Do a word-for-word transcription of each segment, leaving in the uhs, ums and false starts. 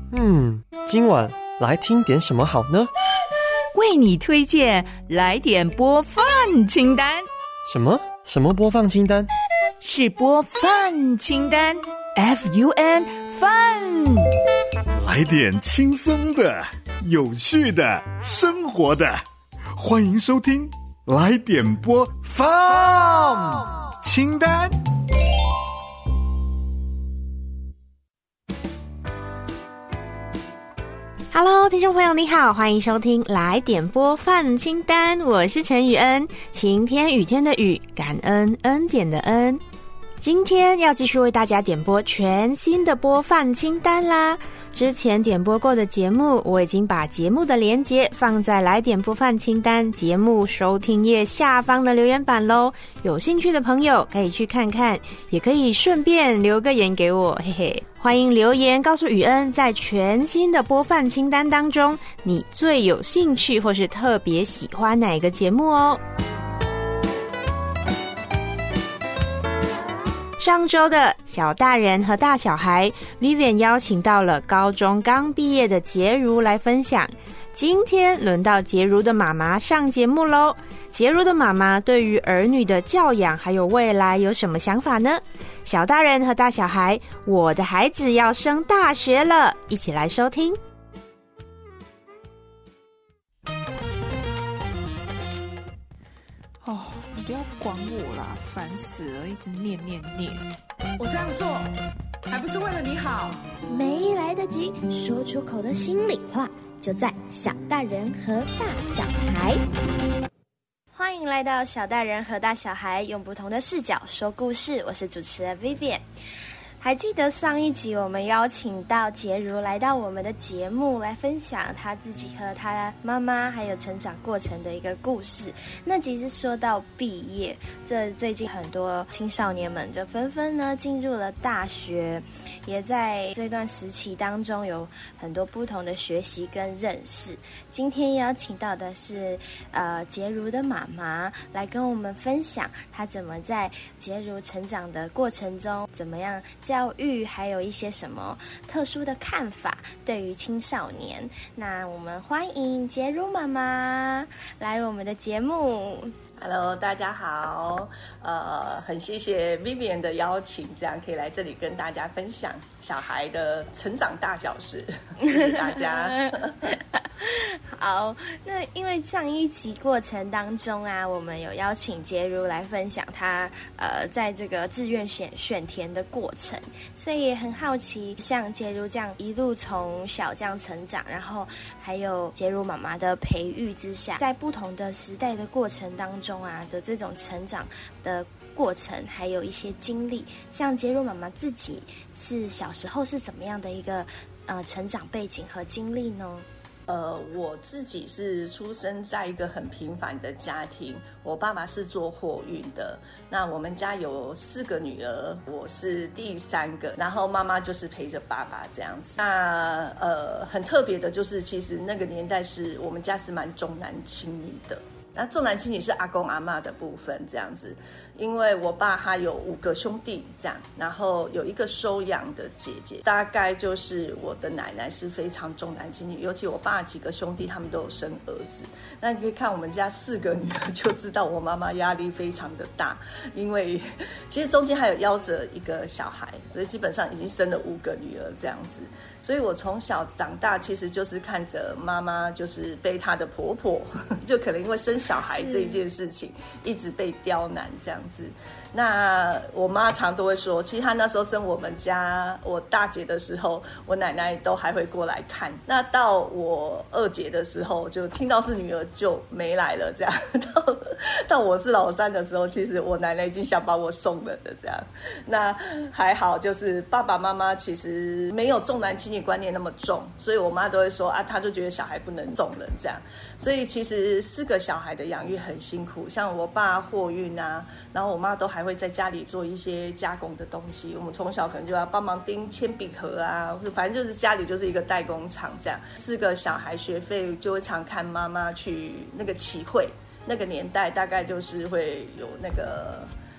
嗯，今晚来听点什么好呢？ 为你推荐来点播放清单。 什么？什么播放清单？ 是播放清单 F U N Fun。 来点轻松的、有趣的、生活的，欢迎收听来点播放清单。 Hello， 听众朋友你好，欢迎收听来点播放清单，我是陈雨恩，晴天雨天的雨，感恩恩典的恩。今天要继续为大家点播全新的播放清单啦。之前点播过的节目，我已经把节目的连结放在来点播放清单节目收听页下方的留言板咯，有兴趣的朋友可以去看看，也可以顺便留个言给我，嘿嘿。欢迎留言告诉雨恩，在全新的播放清单当中，你最有兴趣或是特别喜欢哪个节目哦。上周的小大人和大小孩 Vivian 邀请到了高中刚毕业的洁如来分享，今天轮到洁如的妈妈上节目咯。洁如的妈妈对于儿女的教养还有未来有什么想法呢？小大人和大小孩，我的孩子要升大学了，一起来收听。 哦，你不要管我啦，烦死了，一直念念念。 我这样做还不是为了你好？ 没来得及说出口的心里话，就在小大人和大小孩。 欢迎来到小大人和大小孩，用不同的视角说故事，我是主持人 Vivian。还记得上一集我们邀请到洁如来到我们的节目来分享她自己和她妈妈还有成长过程的一个故事。那集是说到毕业，这最近很多青少年们就纷纷呢进入了大学，也在这段时期当中有很多不同的学习跟认识。今天邀请到的是呃洁如的妈妈来跟我们分享她怎么在洁如成长的过程中怎么样教育，还有一些什么特殊的看法对于青少年。那我们欢迎洁如妈妈来我们的节目。 Hello， 大家好，呃，很谢谢 Vivian 的邀请，这样可以来这里跟大家分享小孩的成长大小事，谢谢大家。 好，那因为上一集过程当中啊，我们有邀请洁如来分享她呃在这个志愿选选填的过程，所以也很好奇，像洁如这样一路从小这样成长，然后还有洁如妈妈的培育之下，在不同的时代的过程当中啊的这种成长的过程，还有一些经历，像洁如妈妈自己是小时候是怎么样的一个呃成长背景和经历呢？ 呃，我自己是出生在一个很平凡的家庭，我爸爸是做货运的，那我们家有四个女儿，我是第三个，然后妈妈就是陪着爸爸这样子。那呃，很特别的就是，其实那个年代是我们家是蛮重男轻女的。那重男轻女是阿公阿嬷的部分这样子，因为我爸他有五个兄弟这样，然后有一个收养的姐姐，大概就是我的奶奶是非常重男轻女，尤其我爸几个兄弟他们都有生儿子，那你可以看我们家四个女儿就知道我妈妈压力非常的大，因为其实中间还有夭折一个小孩，所以基本上已经生了五个女儿这样子。所以我从小长大其实就是看着妈妈就是被她的婆婆就可能因为生小孩这一件事情一直被刁难这样子。那我妈常都会说，其实她那时候生我们家我大姐的时候，我奶奶都还会过来看，那到我二姐的时候就听到是女儿就没来了这样，到到我是老三的时候，其实我奶奶已经想把我送了的这样。那还好就是爸爸妈妈其实没有重男轻女观念那么重，所以我妈都会说啊，她就觉得小孩不能纵人这样。所以其实四个小孩的养育很辛苦，像我爸货运啊，然后我妈都还会在家里做一些加工的东西，我们从小可能就要帮忙钉铅笔盒啊，反正就是家里就是一个代工厂这样。四个小孩学费就会常看妈妈去那个启慧，那个年代大概就是会有那个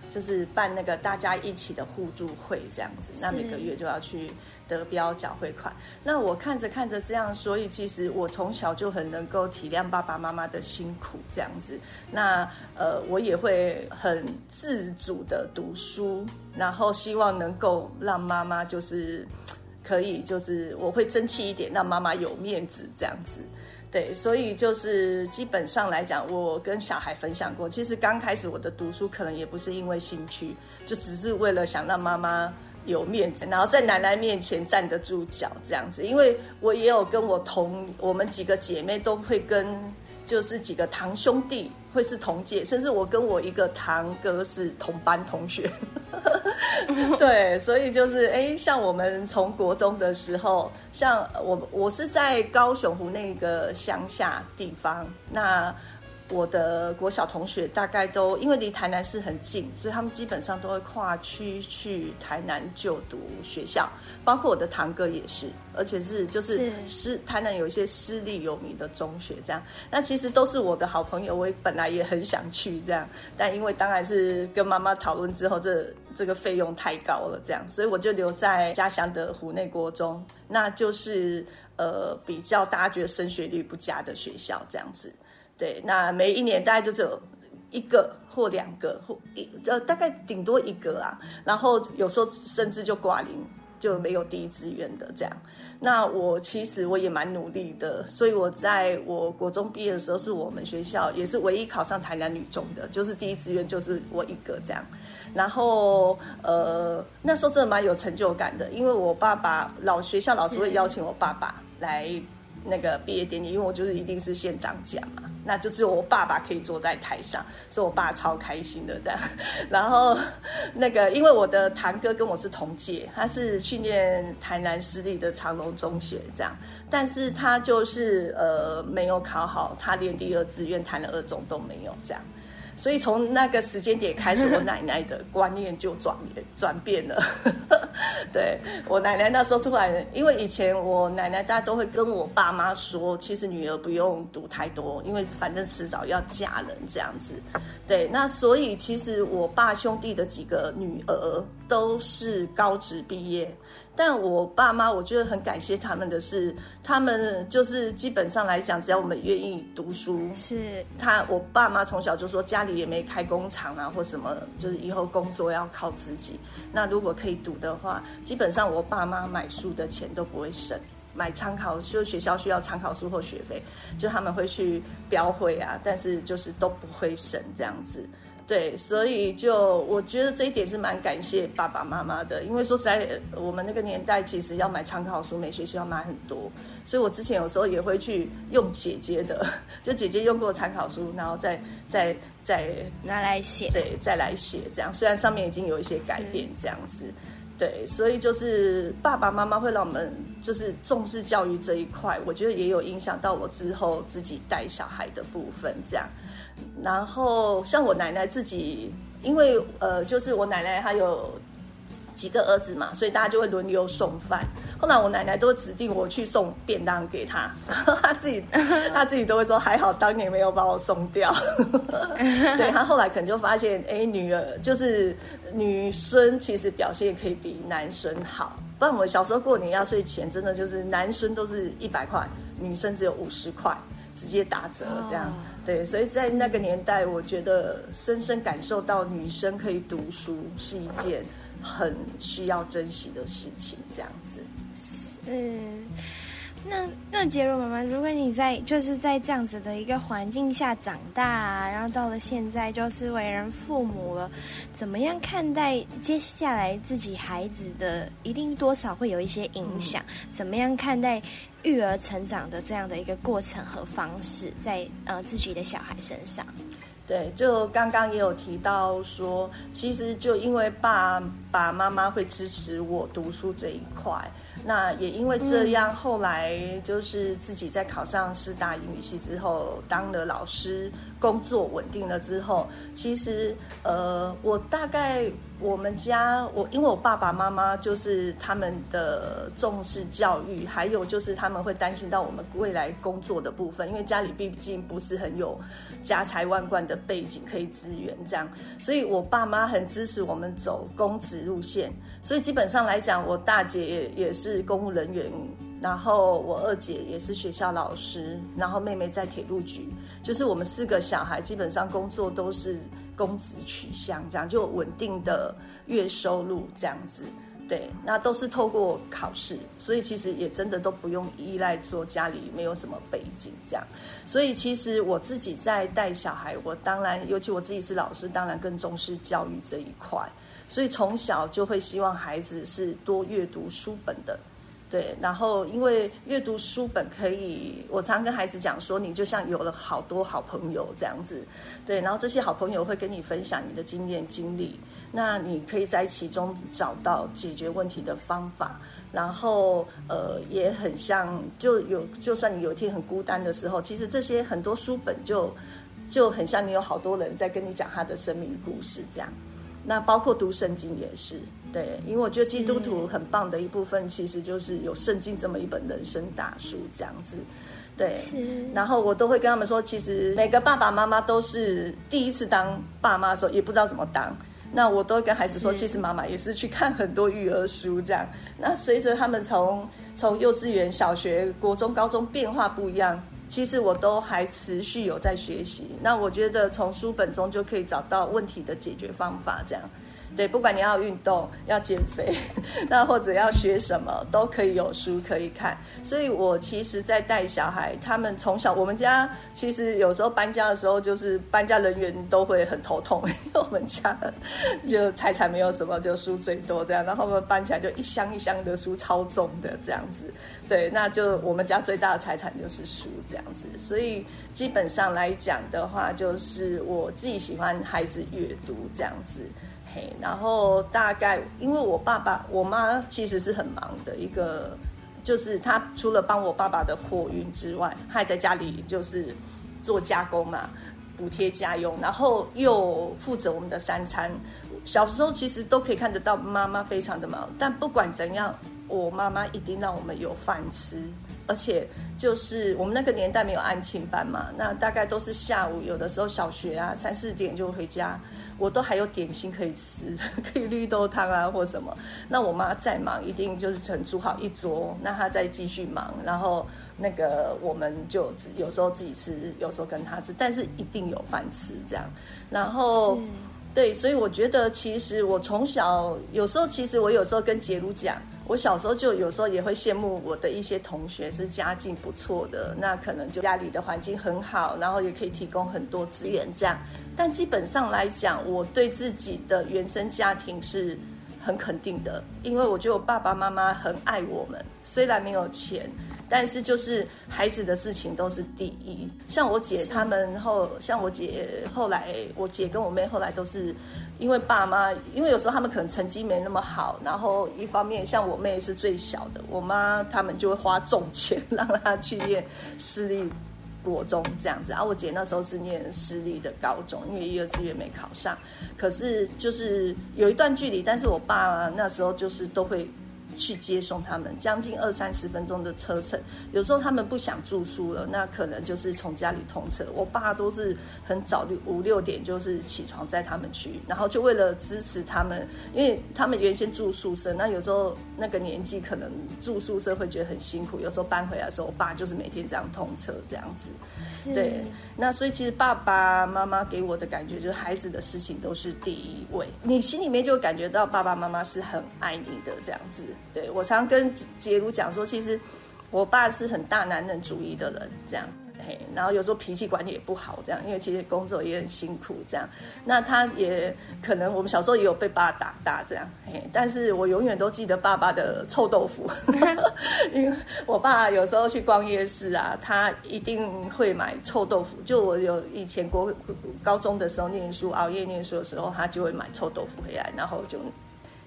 就是办那个大家一起的互助会这样子，那每个月就要去得标缴汇款。那我看着看着这样，所以其实我从小就很能够体谅爸爸妈妈的辛苦这样子。那呃，我也会很自主的读书，然后希望能够让妈妈就是可以，就是我会争气一点，让妈妈有面子这样子。对，所以就是基本上来讲，我跟小孩分享过，其实刚开始我的读书可能也不是因为兴趣，就只是为了想让妈妈有面子，然后在奶奶面前站得住脚这样子。因为我也有跟我同我们几个姐妹都会跟就是几个堂兄弟会是同届，甚至我跟我一个堂哥是同班同学。对，所以就是哎，像我们从国中的时候，像我我是在高雄湖那个乡下地方，那我的国小同学大概都因为离台南市很近，所以他们基本上都会跨区去台南就读学校，包括我的堂哥也是，而且是就是私台南有一些私立有名的中学这样。那其实都是我的好朋友，我本来也很想去这样，但因为当然是跟妈妈讨论之后，这这个费用太高了这样，所以我就留在家乡的湖内国中，那就是呃比较大家觉得升学率不佳的学校这样子。对，那每一年大概就只有一个或两个，或一呃大概顶多一个啊，然后有时候甚至就挂零，就没有第一志愿的这样。那我其实我也蛮努力的，所以我在我国中毕业的时候，是我们学校也是唯一考上台南女中的，就是第一志愿就是我一个这样。然后呃那时候真的蛮有成就感的，因为我爸爸老学校老师会邀请我爸爸来那个毕业典礼，因为我就是一定是县长奖嘛，那就只有我爸爸可以坐在台上，所以我爸超开心的这样。然后那个因为我的堂哥跟我是同届，他是去念台南私立的长隆中学这样，但是他就是呃没有考好，他连第二志愿台南二中都没有这样。所以从那个时间点开始，我奶奶的观念就转转变了。对，我奶奶那时候突然，因为以前我奶奶大家都会跟我爸妈说，其实女儿不用读太多，因为反正迟早要嫁人这样子。对，那所以其实我爸兄弟的几个女儿都是高职毕业。但我爸妈，我觉得很感谢他们的是，他们就是基本上来讲，只要我们愿意读书，是他我爸妈从小就说家里也没开工厂啊或什么，就是以后工作要靠自己。那如果可以读的话，基本上我爸妈买书的钱都不会省，买参考就学校需要参考书或学费，就他们会去标会啊，但是就是都不会省这样子。对，所以就我觉得这一点是蛮感谢爸爸妈妈的，因为说实在，我们那个年代其实要买参考书，每学期要买很多，所以我之前有时候也会去用姐姐的，就姐姐用过参考书，然后再再再拿来写， 对，再来写这样，虽然上面已经有一些改变这样子。对，所以就是爸爸妈妈会让我们就是重视教育这一块，我觉得也有影响到我之后自己带小孩的部分这样。然后像我奶奶自己，因为呃，就是我奶奶她有几个儿子嘛，所以大家就会轮流送饭。后来我奶奶都指定我去送便当给她，她自己她自己都会说还好当年没有把我送掉。对，她后来可能就发现，哎，女儿就是女孙其实表现可以比男孙好。不然我小时候过年压岁钱真的就是男孙都是一百块，女生只有五十块，直接打折这样。对，所以在那个年代，我觉得深深感受到女生可以读书是一件很需要珍惜的事情，这样子。 嗯，那那杰如妈妈，如果你在就是在这样子的一个环境下长大啊，然后到了现在就是为人父母了，怎么样看待接下来自己孩子的，一定多少会有一些影响？嗯、怎么样看待育儿成长的这样的一个过程和方式，在呃自己的小孩身上？ 对，就刚刚也有提到说，其实就因为爸爸妈妈会支持我读书这一块。那也因为这样，后来就是自己在考上师大英语系之后，当了老师，工作稳定了之后，其实呃，我大概我们家我因为我爸爸妈妈就是他们的重视教育，还有就是他们会担心到我们未来工作的部分，因为家里毕竟不是很有家财万贯的背景可以支援这样，所以我爸妈很支持我们走公职路线，所以基本上来讲，我大姐也也是公务人员，然后我二姐也是学校老师，然后妹妹在铁路局，就是我们四个小孩基本上工作都是公职取向，这样就稳定的月收入这样子。对，那都是透过考试，所以其实也真的都不用依赖说家里没有什么背景这样。所以其实我自己在带小孩，我当然尤其我自己是老师，当然更重视教育这一块，所以从小就会希望孩子是多阅读书本的。对，然后因为阅读书本可以，我常跟孩子讲说，你就像有了好多好朋友这样子，对，然后这些好朋友会跟你分享你的经验经历，那你可以在其中找到解决问题的方法，然后呃也很像，就有就算你有一天很孤单的时候，其实这些很多书本就就很像你有好多人在跟你讲他的生命故事这样。那包括读圣经也是，对，因为我觉得基督徒很棒的一部分，其实就是有圣经这么一本人生大书这样子，对。然后我都会跟他们说，其实每个爸爸妈妈都是第一次当爸妈的时候，也不知道怎么当。那我都会跟孩子说，其实妈妈也是去看很多育儿书这样。那随着他们从从幼稚园、小学、国中、高中变化不一样。其实我都还持续有在学习，那我觉得从书本中就可以找到问题的解决方法，这样，对，不管你要运动、要减肥，那或者要学什么，都可以有书可以看。所以我其实在带小孩，他们从小，我们家其实有时候搬家的时候，就是搬家人员都会很头痛，因为我们家就财产没有什么，就书最多这样，然后我们搬起来就一箱一箱的书，超重的这样子。对，那就我们家最大的财产就是书这样子，所以基本上来讲的话，就是我自己喜欢孩子阅读这样子，嘿，然后大概因为我爸爸我妈其实是很忙的一个，就是她除了帮我爸爸的货运之外，她还在家里就是做加工嘛，补贴家用，然后又负责我们的三餐。小时候其实都可以看得到妈妈非常的忙，但不管怎样，我妈妈一定让我们有饭吃，而且就是我们那个年代没有安亲班嘛，那大概都是下午，有的时候小学啊三四点就回家，我都还有点心可以吃，可以绿豆汤啊或什么。那我妈再忙，一定就是曾煮好一桌，那她再继续忙，然后那个我们就有时候自己吃，有时候跟她吃，但是一定有饭吃这样。然后对，所以我觉得其实我从小有时候，其实我有时候跟杰如讲，我小时候就有时候也会羡慕我的一些同学是家境不错的，那可能就家里的环境很好，然后也可以提供很多资源这样。但基本上来讲，我对自己的原生家庭是很肯定的，因为我觉得我爸爸妈妈很爱我们，虽然没有钱，但是就是孩子的事情都是第一。像我姐他们后，像我姐后来，我姐跟我妹后来都是因为爸妈，因为有时候他们可能成绩没那么好，然后一方面像我妹是最小的，我妈他们就会花重钱让她去念私立国中这样子，啊，我姐那时候是念私立的高中，因为一二志愿没考上，可是就是有一段距离，但是我爸那时候就是都会去接送他们，将近二三十分钟的车程。有时候他们不想住宿了，那可能就是从家里通车。我爸都是很早五六点就是起床载他们去，然后就为了支持他们，因为他们原先住宿舍，那有时候那个年纪可能住宿舍会觉得很辛苦，有时候搬回来的时候，我爸就是每天这样通车这样子。对，那所以其实爸爸妈妈给我的感觉就是孩子的事情都是第一位，你心里面就感觉到爸爸妈妈是很爱你的这样子。对，我常跟杰如讲说，其实我爸是很大男人主义的人这样，嘿，然后有时候脾气管理也不好这样，因为其实工作也很辛苦这样。那他也可能我们小时候也有被爸爸打大这样，嘿，但是我永远都记得爸爸的臭豆腐因为我爸有时候去逛夜市啊，他一定会买臭豆腐，就我有以前国高中的时候念书熬夜念书的时候，他就会买臭豆腐回来，然后就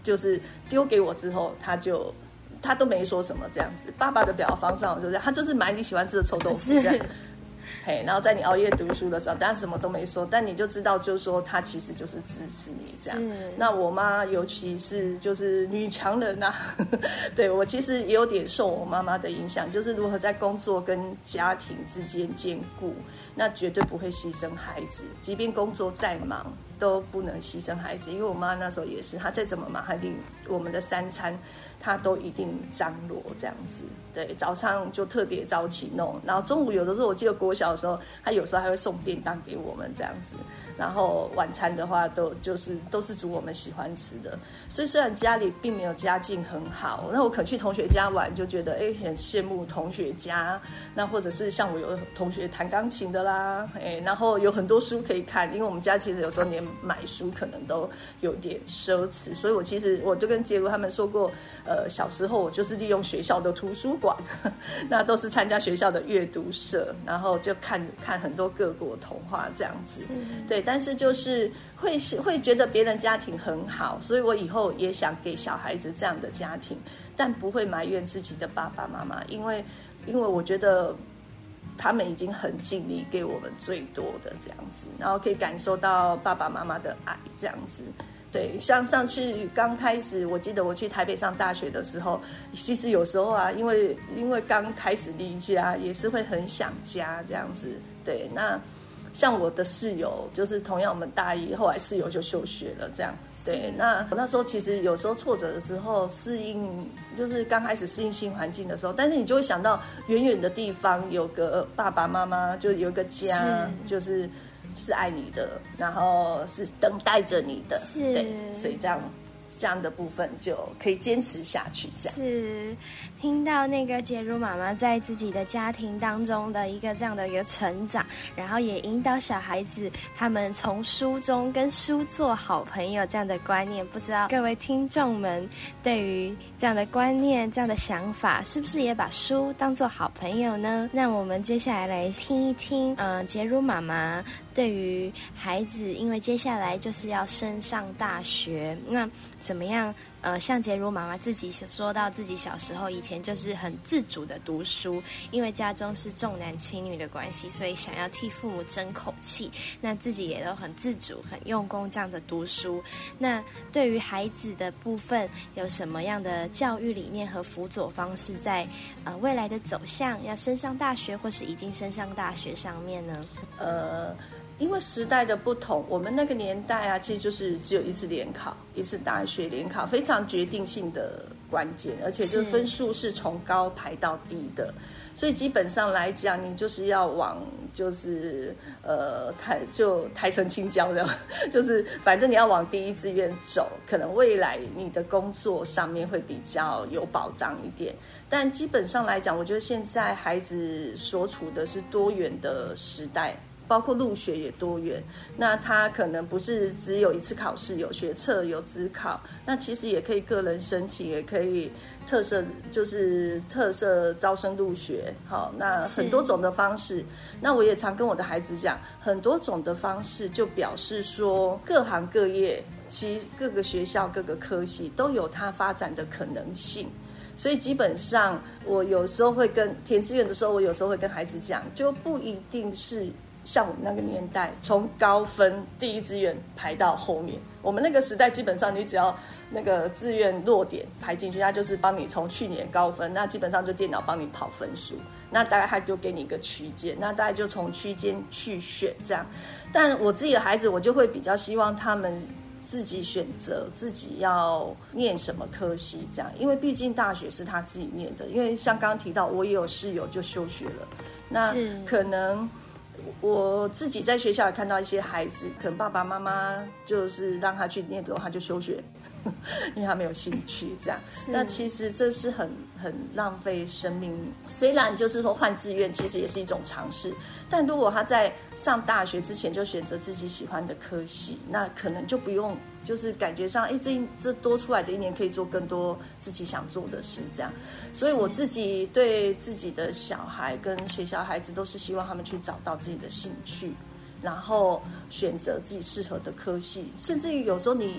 就是丢给我之后，他就他都没说什么这样子。爸爸的表达方式就这样，他就是买你喜欢吃的臭豆腐这样。嘿，然后在你熬夜读书的时候，但什么都没说，但你就知道，就是说他其实就是支持你这样。那我妈尤其是就是女强人啊，对我其实也有点受我妈妈的影响，就是如何在工作跟家庭之间兼顾，那绝对不会牺牲孩子，即便工作再忙都不能牺牲孩子，因为我妈那时候也是，她再怎么忙，她一定我们的三餐她都一定张罗这样子。对，早上就特别早起弄，然后中午有的时候我记得国小的时候，她有时候还会送便当给我们这样子，然后晚餐的话都就是都是煮我们喜欢吃的。所以虽然家里并没有家境很好，那我可能去同学家玩就觉得哎很羡慕同学家，那或者是像我有同学弹钢琴的啦，哎，然后有很多书可以看，因为我们家其实有时候连买书可能都有点奢侈，所以我其实我就跟杰如他们说过，呃，小时候我就是利用学校的图书馆，那都是参加学校的阅读社，然后就看看很多各国童话这样子。对，但是就是会会觉得别人家庭很好，所以我以后也想给小孩子这样的家庭，但不会埋怨自己的爸爸妈妈，因为因为我觉得他们已经很尽力给我们最多的这样子，然后可以感受到爸爸妈妈的爱这样子。对，像上次刚开始，我记得我去台北上大学的时候，其实有时候啊，因为因为刚开始离家，也是会很想家这样子。对，那像我的室友，就是同样我们大一，后来室友就休学了这样。对，那我那时候其实有时候挫折的时候，适应就是刚开始适应新环境的时候，但是你就会想到远远的地方有个爸爸妈妈，就有个家，就是是爱你的，然后是等待着你的，对，所以这样这样的部分就可以坚持下去。这样是听到那个杰如妈妈在自己的家庭当中的一个这样的一个成长，然后也引导小孩子他们从书中跟书做好朋友这样的观念，不知道各位听众们对于这样的观念这样的想法是不是也把书当作好朋友呢？那我们接下来来听一听呃，杰如妈妈对于孩子，因为接下来就是要升上大学，那怎么样呃，像杰如妈妈自己说到自己小时候以前就是很自主的读书，因为家中是重男轻女的关系，所以想要替父母争口气，那自己也都很自主很用功这样的读书。那对于孩子的部分有什么样的教育理念和辅佐方式在呃未来的走向要升上大学或是已经升上大学上面呢？ 呃因为时代的不同，我们那个年代啊，其实就是只有一次联考，一次大学联考，非常决定性的关键，而且就是分数是从高排到低的，所以基本上来讲，你就是要往就是呃台就台城青椒这样，就是反正你要往第一志愿走，可能未来你的工作上面会比较有保障一点。但基本上来讲，我觉得现在孩子所处的是多元的时代。包括入学也多元，那他可能不是只有一次考试，有学测有指考，那其实也可以个人申请，也可以特色就是特色招生入学，好，那很多种的方式。那我也常跟我的孩子讲，很多种的方式就表示说各行各业，其实各个学校各个科系都有它发展的可能性。所以基本上我有时候会跟填志愿的时候，我有时候会跟孩子讲，就不一定是像我们那个年代，从高分第一志愿排到后面。我们那个时代，基本上你只要那个志愿落点排进去，他就是帮你从去年高分，那基本上就电脑帮你跑分数，那大概他就给你一个区间，那大概就从区间去选这样。但我自己的孩子，我就会比较希望他们自己选择自己要念什么科系这样，因为毕竟大学是他自己念的。因为像刚刚提到，我也有室友就休学了，那可能我自己在学校也看到一些孩子，可能爸爸妈妈就是让他去念之后他就休学，因为他没有兴趣这样。那其实这是很很浪费生命。虽然就是说换志愿其实也是一种尝试，但如果他在上大学之前就选择自己喜欢的科系，那可能就不用就是感觉上哎，这这多出来的一年可以做更多自己想做的事这样。所以我自己对自己的小孩跟学校孩子都是希望他们去找到自己的兴趣，然后选择自己适合的科系，甚至于有时候你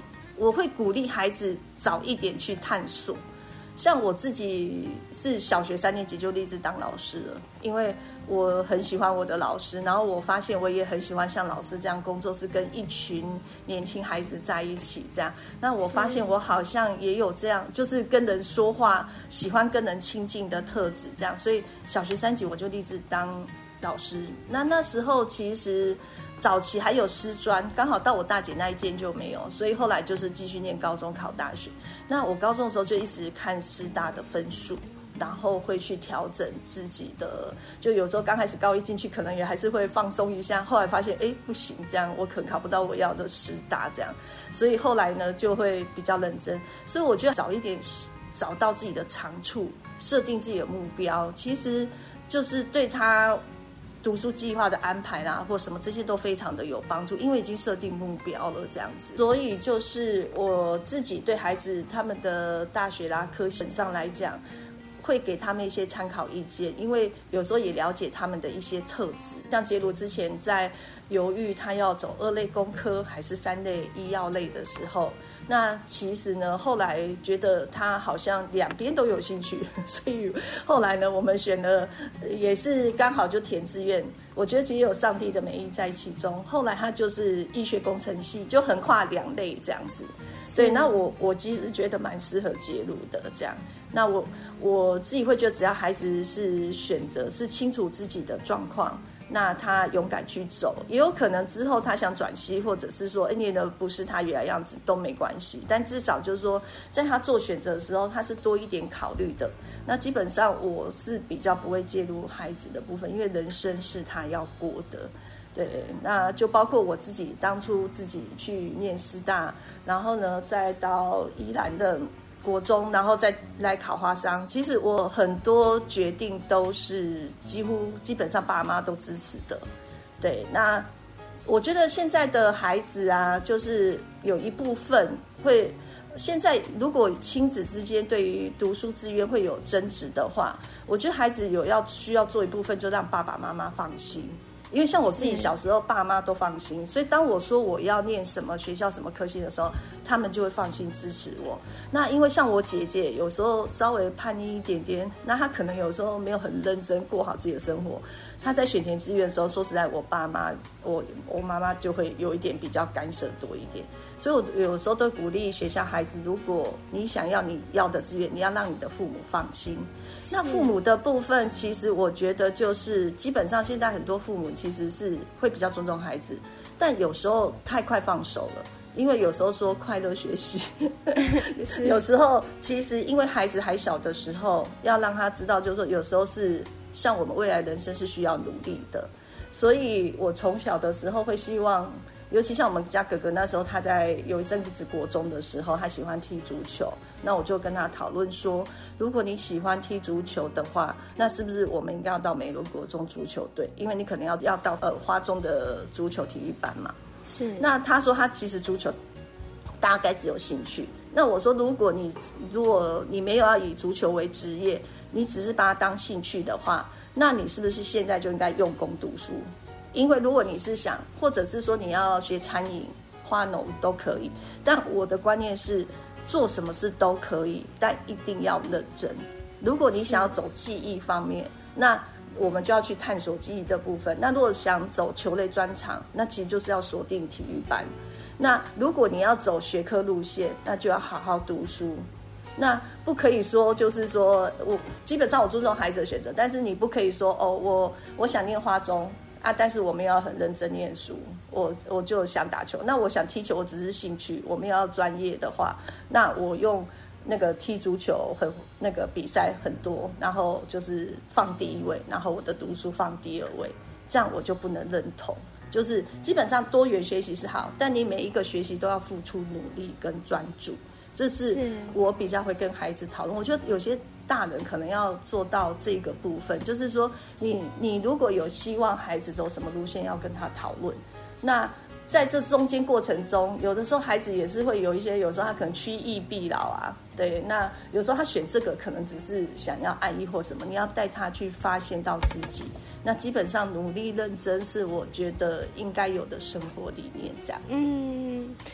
我会鼓励孩子早一点去探索。像我自己是小学三年级就立志当老师了，因为我很喜欢我的老师，然后我发现我也很喜欢像老师这样工作，是跟一群年轻孩子在一起这样。那我发现我好像也有这样，就是跟人说话，喜欢跟人亲近的特质这样。所以小学三级我就立志当老师。那那时候其实早期还有师专，刚好到我大姐那一届就没有，所以后来就是继续念高中考大学。那我高中的时候就一直看师大的分数，然后会去调整自己的，就有时候刚开始高一进去可能也还是会放松一下，后来发现哎不行，这样我可能考不到我要的师大这样，所以后来呢就会比较认真。所以我觉得早一点找到自己的长处，设定自己的目标，其实就是对他读书计划的安排啦，或什么这些都非常的有帮助，因为已经设定目标了这样子。所以就是我自己对孩子他们的大学啦科系上来讲，会给他们一些参考意见，因为有时候也了解他们的一些特质。像杰鲁之前在犹豫他要走二类工科还是三类医药类的时候，那其实呢后来觉得他好像两边都有兴趣，所以后来呢我们选了也是刚好就填志愿，我觉得其实有上帝的美意在其中。后来他就是医学工程系，就横跨两类这样子。对，那我我其实觉得蛮适合杰鲁的这样。那我我自己会觉得，只要孩子是选择是清楚自己的状况，那他勇敢去走，也有可能之后他想转系，或者是说，哎，念的不是他原来样子都没关系。但至少就是说，在他做选择的时候，他是多一点考虑的。那基本上我是比较不会介入孩子的部分，因为人生是他要过的。对，那就包括我自己当初自己去念师大，然后呢再到宜兰的国中，然后再来考花商。其实我很多决定都是几乎基本上爸妈都支持的。对，那我觉得现在的孩子啊，就是有一部分会，现在如果亲子之间对于读书志愿会有争执的话，我觉得孩子有要需要做一部分，就让爸爸妈妈放心。因为像我自己小时候爸妈都放心，所以当我说我要念什么学校什么科系的时候，他们就会放心支持我。那因为像我姐姐有时候稍微叛逆一点点，那她可能有时候没有很认真过好自己的生活，她在选填志愿的时候，说实在我爸妈我我妈妈就会有一点比较干涉多一点。所以我有时候都鼓励学校孩子，如果你想要你要的志愿，你要让你的父母放心。那父母的部分，其实我觉得就是基本上现在很多父母其实是会比较尊重孩子，但有时候太快放手了，因为有时候说快乐学习有时候其实因为孩子还小的时候，要让他知道就是说有时候是像我们未来人生是需要努力的。所以我从小的时候会希望，尤其像我们家哥哥那时候，他在有一阵子国中的时候，他喜欢踢足球，那我就跟他讨论说，如果你喜欢踢足球的话，那是不是我们应该要到美罗国中足球队？因为你可能要要到呃花中的足球体育班嘛。 是。那他说他其实足球大概只有兴趣。那我说，如果你如果你没有要以足球为职业，你只是把它当兴趣的话，那你是不是现在就应该用功读书？因为如果你是想，或者是说你要学餐饮、花农都可以，但我的观念是，做什么事都可以，但一定要认真。如果你想要走技艺方面，那我们就要去探索技艺的部分。那如果想走球类专长，那其实就是要锁定体育班。那如果你要走学科路线，那就要好好读书。那不可以说就是说我基本上我尊重孩子的选择，但是你不可以说哦，我我想念花中啊，但是我们要很认真念书，我我就想打球，那我想踢球，我只是兴趣。我们要专业的话，那我用那个踢足球很那个比赛很多，然后就是放第一位，然后我的读书放第二位，这样我就不能认同。就是基本上多元学习是好，但你每一个学习都要付出努力跟专注，这是我比较会跟孩子讨论。我觉得有些大人可能要做到这个部分，就是说你你如果有希望孩子走什么路线，要跟他讨论。那在这中间过程中，有的时候孩子也是会有一些，有时候他可能趋易避老啊，对，那有时候他选这个可能只是想要安逸或什么，你要带他去发现到自己。那基本上努力认真是我觉得应该有的生活理念，这样。 嗯，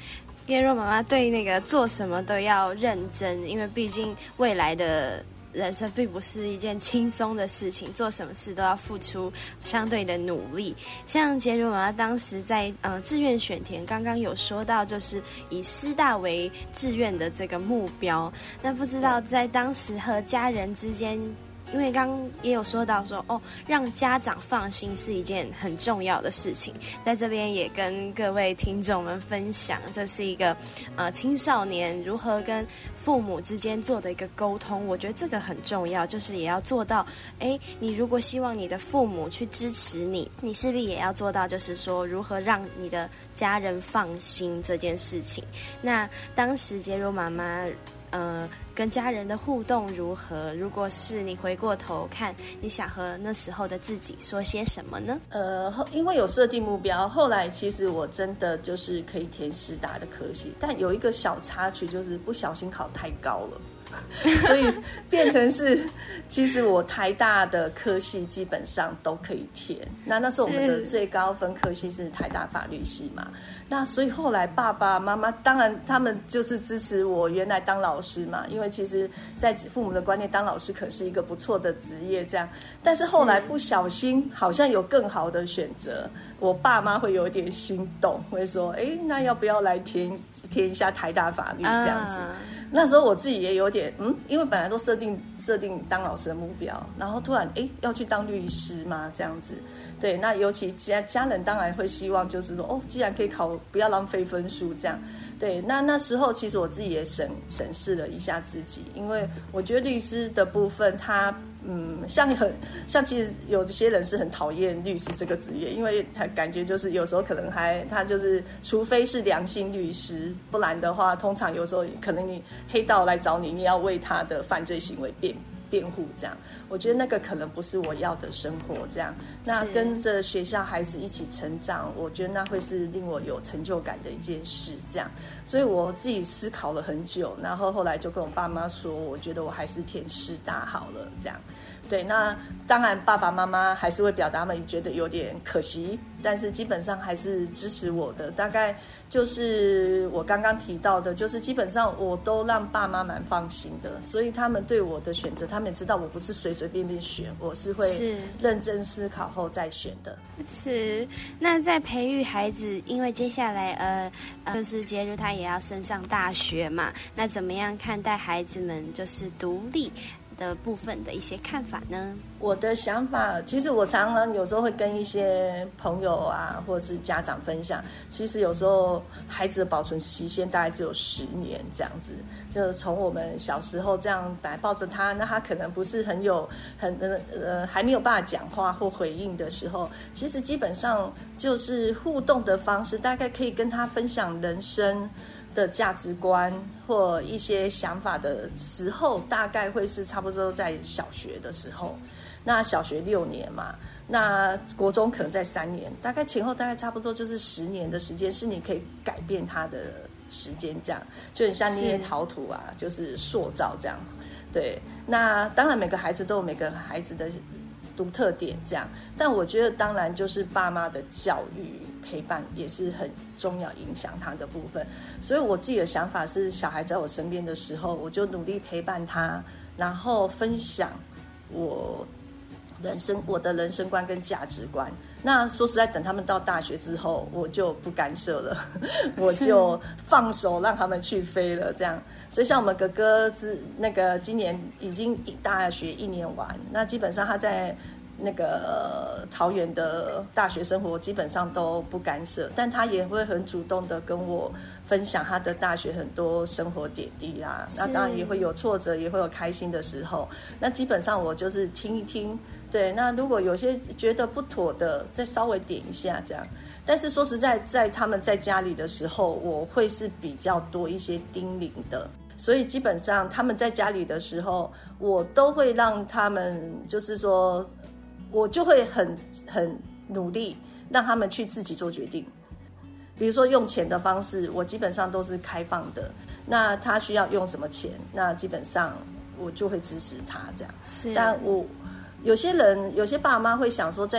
叶若妈妈对那个做什么都要认真，因为毕竟未来的人生并不是一件轻松的事情，做什么事都要付出相对的努力。像杰如妈妈当时在呃志愿选填，刚刚有说到，就是以师大为志愿的这个目标。那不知道在当时和家人之间，因为刚刚也有说到说哦，让家长放心是一件很重要的事情，在这边也跟各位听众们分享，这是一个呃青少年如何跟父母之间做的一个沟通，我觉得这个很重要，就是也要做到，哎，你如果希望你的父母去支持你，你势必也要做到，就是说如何让你的家人放心这件事情。那当时杰如妈妈呃，跟家人的互动如何？如果是你回过头看，你想和那时候的自己说些什么呢？ 呃，因为有设定目标，后来其实我真的就是可以填师大的科系，但有一个小插曲，就是不小心考太高了。所以变成是，其实我台大的科系基本上都可以填。那那时候我们的最高分科系是台大法律系嘛。那所以后来爸爸妈妈当然他们就是支持我原来当老师嘛，因为其实在父母的观念，当老师可是一个不错的职业这样。但是后来不小心好像有更好的选择，我爸妈会有一点心动，会说：“哎，那要不要来填填一下台大法律这样子？”啊那时候我自己也有点嗯，因为本来都设定设定当老师的目标，然后突然哎要去当律师嘛这样子，对，那尤其家家人当然会希望就是说哦，既然可以考，不要浪费分数这样，对，那那时候其实我自己也审审视了一下自己，因为我觉得律师的部分他。嗯，像很像，其实有些人是很讨厌律师这个职业，因为他感觉就是有时候可能还他就是，除非是良心律师，不然的话，通常有时候可能你黑道来找你，你要为他的犯罪行为辩辩护这样。我觉得那个可能不是我要的生活这样。那跟着学校孩子一起成长，我觉得那会是令我有成就感的一件事这样。所以我自己思考了很久，然后后来就跟我爸妈说，我觉得我还是填师大好了这样。对，那当然爸爸妈妈还是会表达他们觉得有点可惜，但是基本上还是支持我的。大概就是我刚刚提到的，就是基本上我都让爸妈蛮放心的，所以他们对我的选择，他们也知道我不是随随便便选，我是会认真思考后再选的。 是，那在培育孩子，因为接下来呃呃就是杰如他也要升上大学嘛，那怎么样看待孩子们就是独立的部分的一些看法呢？ 我的想法，其实我常常有时候会跟一些朋友啊，或者是家长分享，其实有时候孩子的保存期限大概只有十年这样子，就是从我们小时候这样本来抱着他，那他可能不是很有很呃还没有办法讲话或回应的时候，其实基本上就是互动的方式，大概可以跟他分享人生的价值观或一些想法的时候，大概会是差不多在小学的时候。那小学六年嘛，那国中可能在三年，大概前后大概差不多就是十年的时间，是你可以改变他的时间，这样就很像捏陶土啊，就是塑造这样。对，那当然每个孩子都有每个孩子的独特点这样，但我觉得当然就是爸妈的教育陪伴也是很重要影响他的部分，所以我自己的想法是，小孩在我身边的时候，我就努力陪伴他，然后分享我人生我的人生观跟价值观。那说实在，等他们到大学之后，我就不干涉了，我就放手让他们去飞了这样。所以像我们哥哥之那个今年已经大学一年完，那基本上他在那个桃园的大学生活基本上都不干涉，但他也会很主动的跟我分享他的大学很多生活点滴啦。那当然也会有挫折，也会有开心的时候。那基本上我就是听一听，对。那如果有些觉得不妥的，再稍微点一下这样。但是说实在，在他们在家里的时候，我会是比较多一些叮咛的。所以基本上他们在家里的时候，我都会让他们，就是说，我就会很很努力让他们去自己做决定。比如说用钱的方式，我基本上都是开放的。那他需要用什么钱，那基本上我就会支持他这样。是，但我有些人有些爸妈会想说，在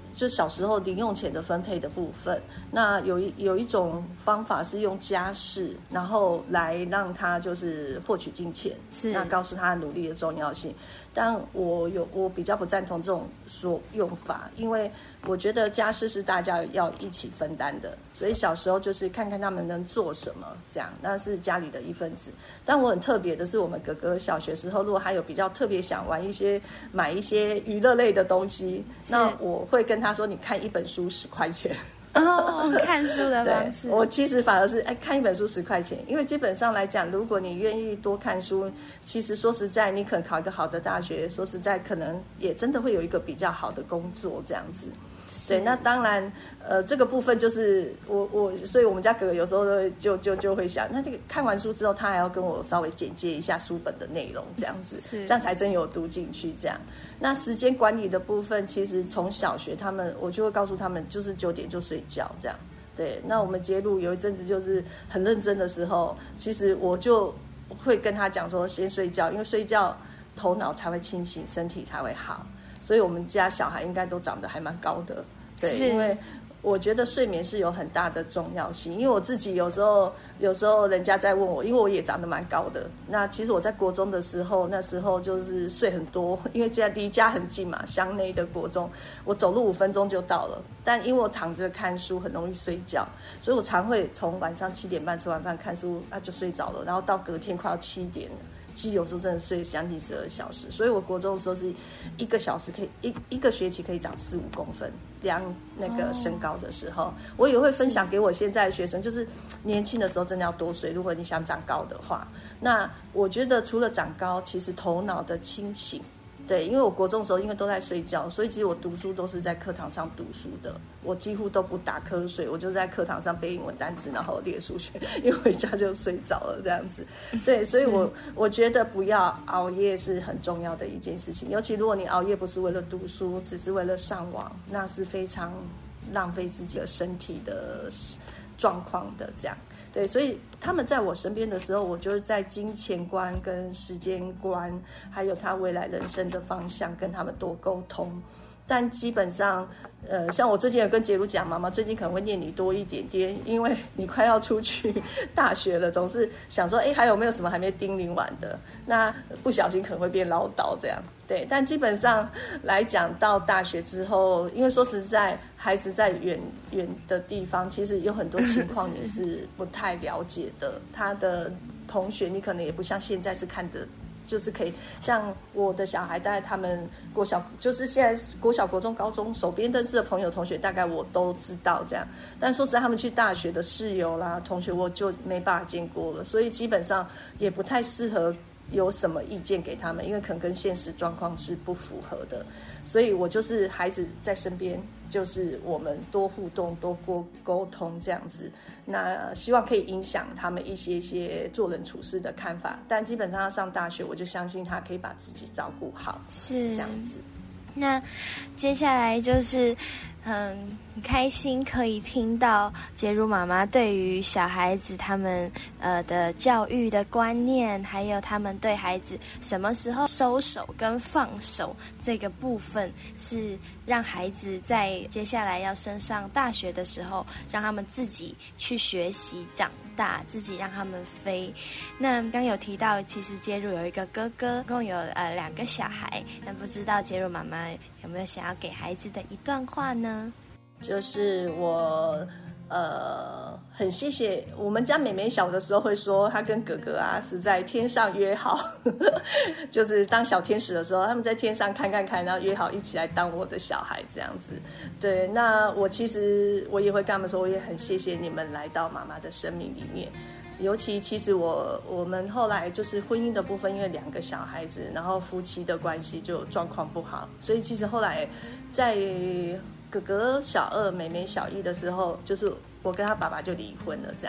就小时候零用钱的分配的部分，那有一有一种方法是用家事，然后来让他就是获取金钱， 是那告诉他努力的重要性。但我有我比较不赞同这种说用法，因为我觉得家事是大家要一起分担的，所以小时候就是看看他们能做什么，这样那是家里的一份子。但我很特别的是，我们哥哥小学时候，如果他有比较特别想玩一些买一些娱乐类的东西，那我会跟他说，你看一本书十块钱。 哦，看书的方式。 我其实反而是哎，看一本书十块钱，因为基本上来讲，如果你愿意多看书，其实说实在，你可能考一个好的大学，说实在，可能也真的会有一个比较好的工作这样子。对，那当然，呃，这个部分就是我我，所以我们家哥哥有时候就就就会想，那这个看完书之后，他还要跟我稍微简介一下书本的内容，这样子，这样才真有读进去。这样，那时间管理的部分，其实从小学他们，我就会告诉他们，就是九点就睡觉，这样。对，那我们杰鲁有一阵子就是很认真的时候，其实我就会跟他讲说，先睡觉，因为睡觉头脑才会清醒，身体才会好。所以我们家小孩应该都长得还蛮高的。对，因为我觉得睡眠是有很大的重要性。因为我自己有时候，有时候人家在问我，因为我也长得蛮高的。那其实我在国中的时候，那时候就是睡很多，因为家离家很近嘛，乡内的国中，我走路五分钟就到了。但因为我躺着看书很容易睡觉，所以我常会从晚上七点半吃完饭看书，啊就睡着了，然后到隔天快要七点了。其实有时候真的睡将近十二小时，所以我国中的时候是一个小时可以一一个学期可以长四五公分，量那个身高的时候，哦、我也会分享给我现在的学生，就是年轻的时候真的要多睡，如果你想长高的话。那我觉得除了长高，其实头脑的清醒。对，因为我国中的时候因为都在睡觉，所以其实我读书都是在课堂上读书的，我几乎都不打瞌睡，我就在课堂上背英文单词，然后练数学，因为回家就睡着了这样子。对，所以我我觉得不要熬夜是很重要的一件事情，尤其如果你熬夜不是为了读书，只是为了上网，那是非常浪费自己的身体的状况的这样。对，所以他们在我身边的时候，我就是在金钱观跟时间观，还有他未来人生的方向，跟他们多沟通。但基本上，呃，像我最近有跟杰如讲，妈妈最近可能会念你多一点点，因为你快要出去大学了，总是想说，哎，还有没有什么还没叮咛完的？那不小心可能会变唠叨这样。对，但基本上来讲，到大学之后，因为说实在，孩子在远远的地方，其实有很多情况你是不太了解的。他的同学，你可能也不像现在是看得。就是可以像我的小孩，大概他们国小，就是现在国小、国中、高中手边认识的朋友、同学，大概我都知道这样。但说实在，他们去大学的室友啦、同学，我就没办法见过了，所以基本上也不太适合有什么意见给他们，因为可能跟现实状况是不符合的。所以我就是孩子在身边，就是我们多互动、多沟沟通这样子。那希望可以影响他们一些一些做人处事的看法。但基本上他上大学，我就相信他可以把自己照顾好， 是这样子。 那接下来就是很开心可以听到杰如妈妈对于小孩子他们呃的教育的观念，还有他们对孩子什么时候收手跟放手这个部分，是让孩子在接下来要升上大学的时候，让他们自己去学习长大，自己让他们飞。那刚有提到，其实杰如有一个哥哥，共有呃两个小孩，那不知道杰如妈妈有没有想要给孩子的一段话呢？ 就是我呃很谢谢我们家妹妹小的时候会说，她跟哥哥啊是在天上约好就是当小天使的时候，他们在天上看看看，然后约好一起来当我的小孩这样子。对，那我其实我也会跟他们说，我也很谢谢你们来到妈妈的生命里面。尤其其实我我们后来就是婚姻的部分，因为两个小孩子，然后夫妻的关系就状况不好，所以其实后来在哥哥小二妹妹小一的时候，就是我跟他爸爸就离婚了这样。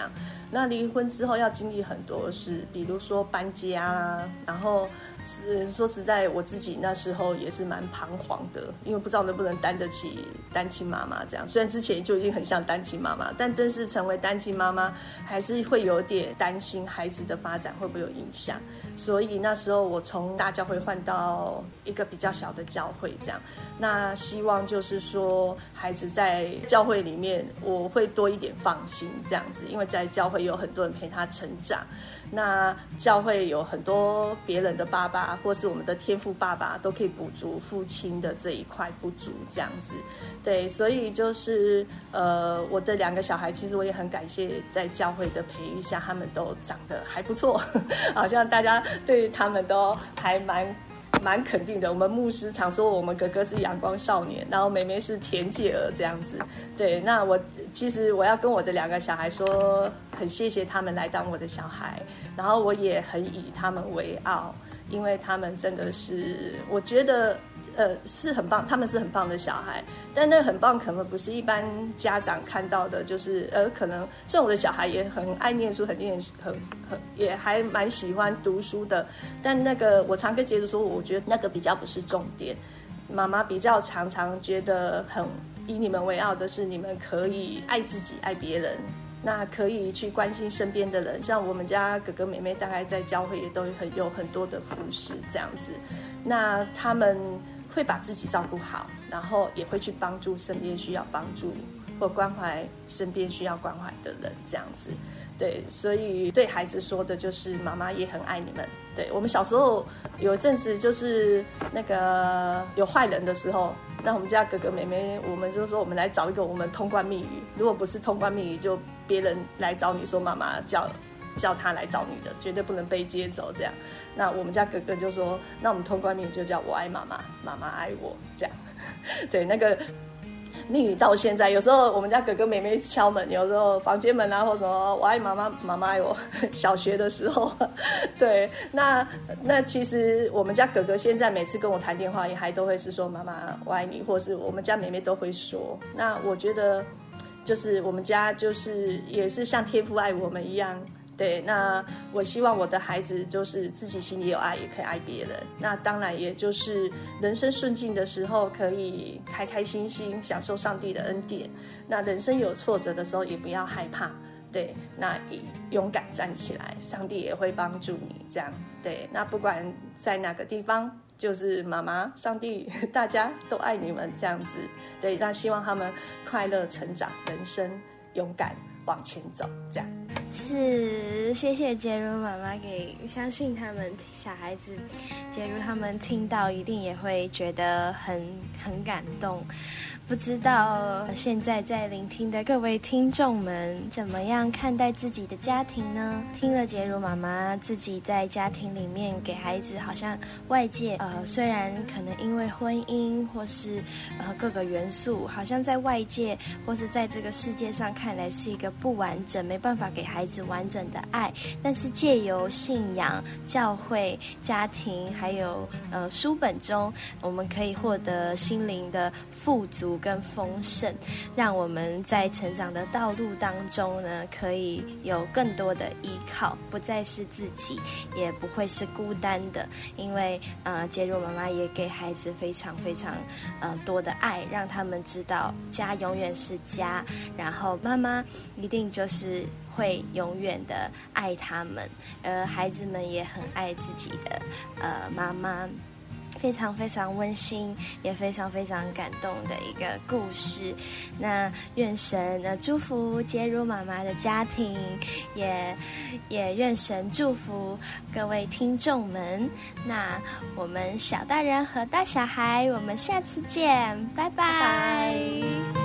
那离婚之后要经历很多事，比如说搬家啊，然后是说实在，我自己那时候也是蛮彷徨的，因为不知道能不能担得起单亲妈妈这样。虽然之前就已经很像单亲妈妈，但正式成为单亲妈妈，还是会有点担心孩子的发展会不会有影响。所以那时候我从大教会换到一个比较小的教会这样，那希望就是说孩子在教会里面我会多一点放心这样子，因为在教会有很多人陪他成长，那教会有很多别人的爸爸或是我们的天父爸爸都可以补足父亲的这一块不足这样子。对，所以就是呃我的两个小孩其实我也很感谢在教会的培育下，他们都长得还不错，好像大家对他们都还蛮蛮肯定的。我们牧师常说我们哥哥是阳光少年，然后妹妹是田姐儿这样子。对，那我其实我要跟我的两个小孩说，很谢谢他们来当我的小孩，然后我也很以他们为傲，因为他们真的是我觉得呃是很棒，他们是很棒的小孩。但那个很棒可能不是一般家长看到的，就是呃可能虽然我的小孩也很爱念书，很念很很也还蛮喜欢读书的，但那个我常跟杰如说，我觉得那个比较不是重点。妈妈比较常常觉得很以你们为傲的是，你们可以爱自己爱别人，那可以去关心身边的人，像我们家哥哥妹妹大概在教会也都很有很多的服侍这样子，那他们会把自己照顾好，然后也会去帮助身边需要帮助或关怀身边需要关怀的人这样子。对，所以对孩子说的就是妈妈也很爱你们。对，我们小时候有一阵子就是那个有坏人的时候，那我们家哥哥妹妹我们就说我们来找一个我们通关密语，如果不是通关密语就别人来找你说妈妈叫叫他来找你的，绝对不能被接走这样。那我们家哥哥就说，那我们通关密语就叫我爱妈妈，妈妈爱我这样。对，那个密语到现在，有时候我们家哥哥妹妹敲门，有时候房间门啊或什么，我爱妈妈，妈妈爱我。小学的时候，对，那那其实我们家哥哥现在每次跟我谈电话，也还都会是说妈妈我爱你，或是我们家妹妹都会说。那我觉得就是我们家就是也是像天父爱我们一样。对，那我希望我的孩子就是自己心里有爱，也可以爱别人。那当然，也就是人生顺境的时候，可以开开心心享受上帝的恩典。那人生有挫折的时候，也不要害怕。对，那勇敢站起来，上帝也会帮助你。这样，对，那不管在哪个地方，就是妈妈、上帝，大家都爱你们。这样子，对，那希望他们快乐成长，人生勇敢往前走。这样。 是，谢谢杰如妈妈给，相信他们小孩子，杰如他们听到一定也会觉得很很感动。不知道现在在聆听的各位听众们怎么样看待自己的家庭呢？听了杰如妈妈自己在家庭里面给孩子，好像外界呃虽然可能因为婚姻或是呃各个元素，好像在外界或是在这个世界上看来是一个不完整，没办法给孩子完整的爱，但是借由信仰、教会、家庭还有呃书本中，我们可以获得心灵的富足跟丰盛，让我们在成长的道路当中呢，可以有更多的依靠，不再是自己，也不会是孤单的。因为呃，杰如妈妈也给孩子非常非常呃多的爱，让他们知道家永远是家，然后妈妈一定就是会永远的爱他们，而孩子们也很爱自己的呃妈妈。非常非常温馨，也非常非常感动的一个故事。那愿神呢祝福杰如妈妈的家庭，也也愿神祝福各位听众们。那我们小大人和大小孩，我们下次见，拜拜。拜拜。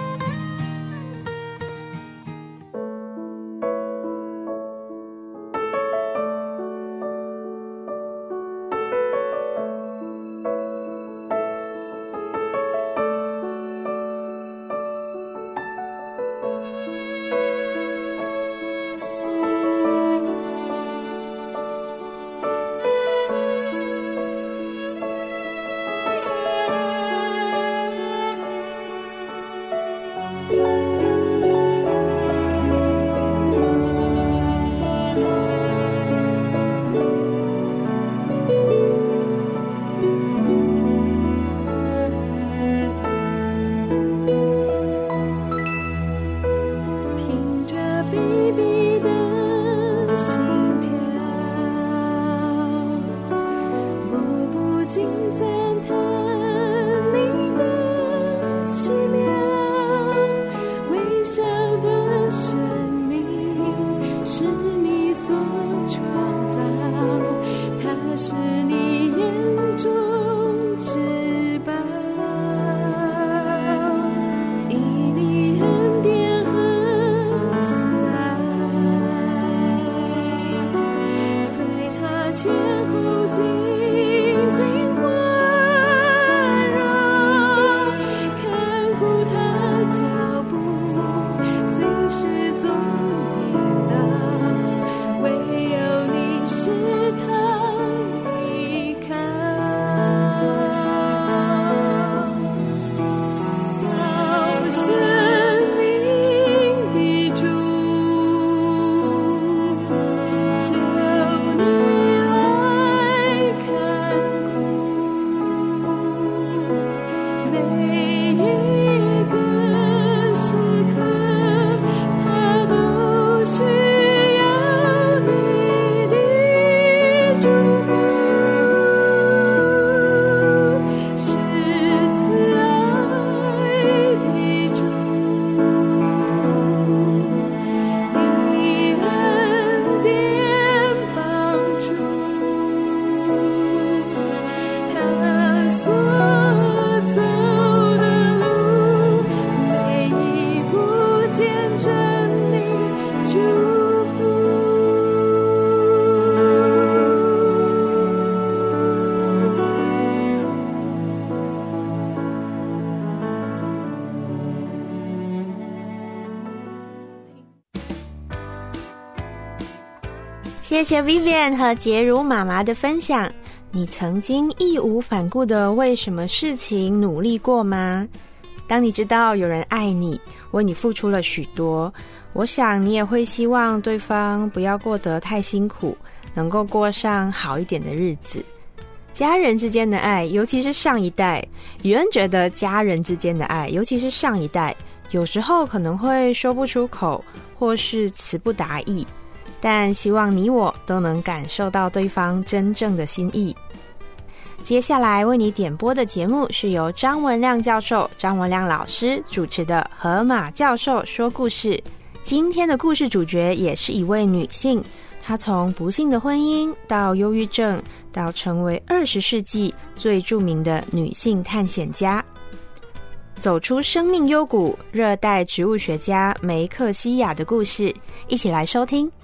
谢谢 Vivian 和洁如妈妈的分享。你曾经义无反顾的为什么事情努力过吗？当你知道有人爱你，为你付出了许多，我想你也会希望对方不要过得太辛苦，能够过上好一点的日子。家人之间的爱，尤其是上一代，宇恩觉得家人之间的爱，尤其是上一代，有时候可能会说不出口，或是词不达意，但希望你我都能感受到对方真正的心意。接下来为你点播的节目是由张文亮教授、张文亮老师主持的河马教授说故事。今天的故事主角也是一位女性，她从不幸的婚姻到忧郁症，到成为二十世纪最著名的女性探险家。走出生命幽谷，热带植物学家梅克西亚的故事，一起来收听。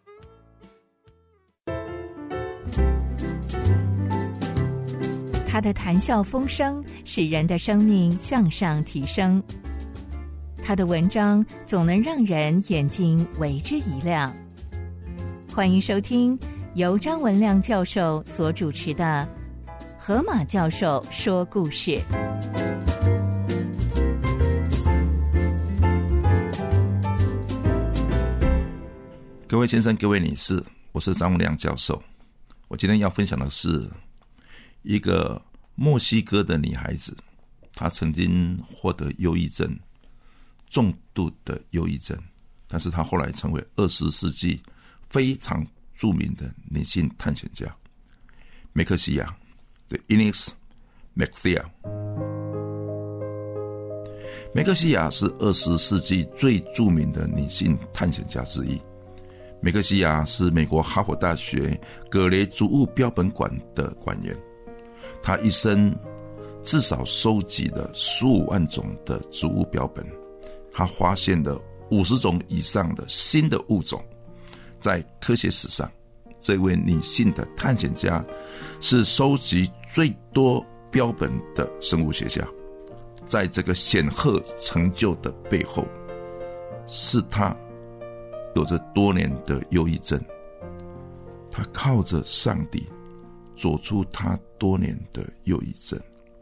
他的谈笑风生使人的生命向上提升，他的文章总能让人眼睛为之一亮。欢迎收听由张文亮教授所主持的河马教授说故事。 各位先生、各位女士，我是张文亮教授。我今天要分享的是一个墨西哥的女孩子，她曾经获得忧郁症，重度的忧郁症，但是她后来成为二十世纪非常著名的女性探险家梅克西亚的 Inés Mejía。梅克西亚是二十世纪最著名的女性探险家之一。梅克西亚是美国哈佛大学葛雷植物标本馆的馆员，他一生至少收集了十五万种的植物标本，他发现了五十种以上的新的物种。在科学史上，这位女性的探险家是收集最多标本的生物学家。在这个显赫成就的背后，是她有着多年的忧郁症，她靠着上帝走出她多年的忧郁症。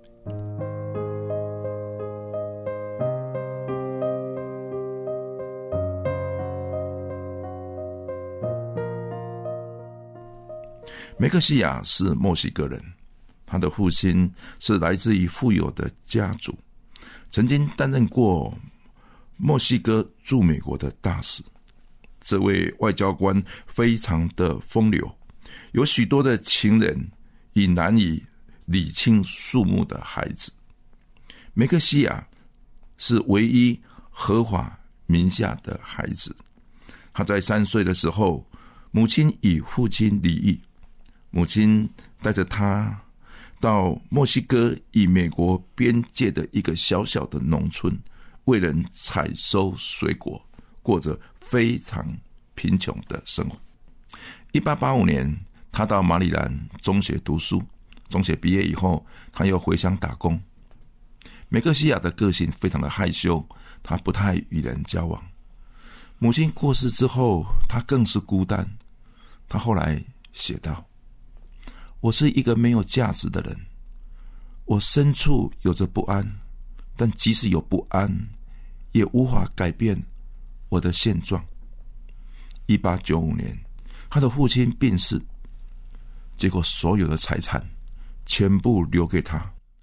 梅克西亚是墨西哥人，他的父亲是来自于富有的家族，曾经担任过墨西哥驻美国的大使。这位外交官非常的风流，有许多的情人，已难以理清数目的孩子。梅克西亚是唯一合法名下的孩子。他在三岁的时候，母亲与父亲离异，母亲带着他到墨西哥与美国边界的一个小小的农村，为人采收水果，过着非常贫穷的生活。一八八五年，他到马里兰中学读书，中学毕业以后，他又回乡打工。梅克西亚的个性非常的害羞，他不太与人交往。母亲过世之后，他更是孤单。他后来写道：我是一个没有价值的人，我深处有着不安，但即使有不安，也无法改变我的现状。一八九五年，他的父亲病逝，结果所有的财产全部留给他，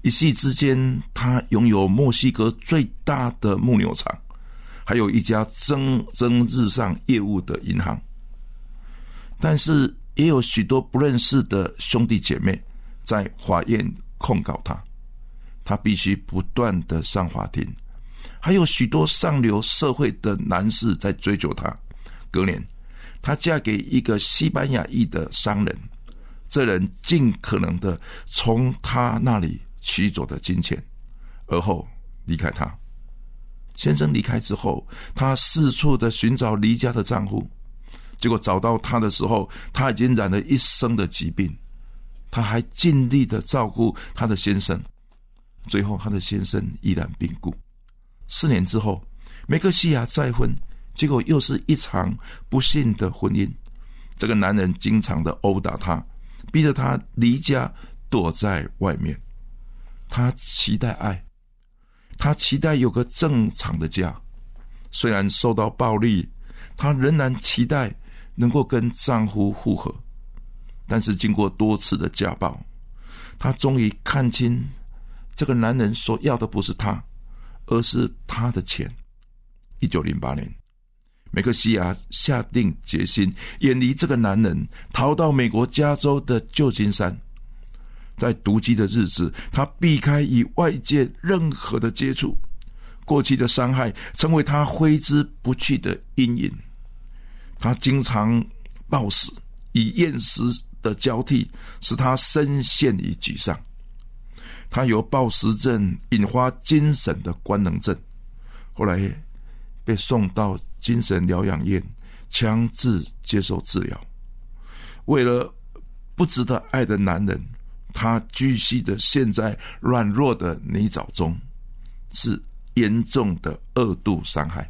一夕之间，他拥有墨西哥最大的牧牛场，还有一家蒸蒸日上业务的银行。但是也有许多不认识的兄弟姐妹在法院控告他，他必须不断的上法庭。还有许多上流社会的男士在追求他。隔年，她嫁给一个西班牙裔的商人，这人尽可能的从他那里取走的金钱，而后离开他。先生离开之后，她四处的寻找离家的丈夫，结果找到他的时候，他已经染了一身的疾病。她还尽力的照顾她的先生，最后她的先生依然病故。四年之后，梅克西亚再婚，结果又是一场不幸的婚姻。这个男人经常的殴打她，逼着她离家躲在外面。她期待爱，她期待有个正常的家。虽然受到暴力，她仍然期待能够跟丈夫复合。但是经过多次的家暴，她终于看清这个男人所要的不是她，而是他的钱。一九零八年，梅克西亚下定决心远离这个男人，逃到美国加州的旧金山。在独居的日子，他避开与外界任何的接触，过去的伤害成为他挥之不去的阴影。他经常暴食，以厌食的交替，使他深陷于沮丧。他由暴食症引发精神的官能症，后来被送到精神疗养院，强制接受治疗。为了不值得爱的男人，他继续的陷在软弱的泥沼中，是严重的二度伤害。